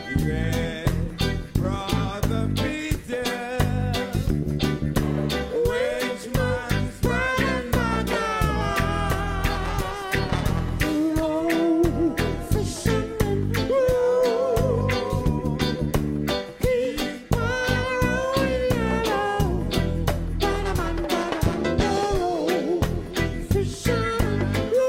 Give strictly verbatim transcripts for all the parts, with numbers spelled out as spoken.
Yeah, brother Peter, which man's burning my God? Oh, fisherman, oh, keep on rowing yellow. Banaman, banaman, oh, fisherman, oh,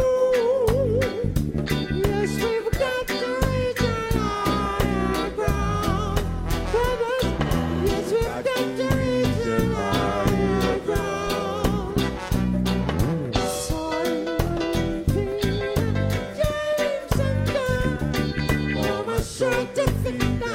yes, we've got to reach higher ground. Brothers, yes, we've got to reach higher ground. Simon Peter, James and John, oh, my shirt to fit down.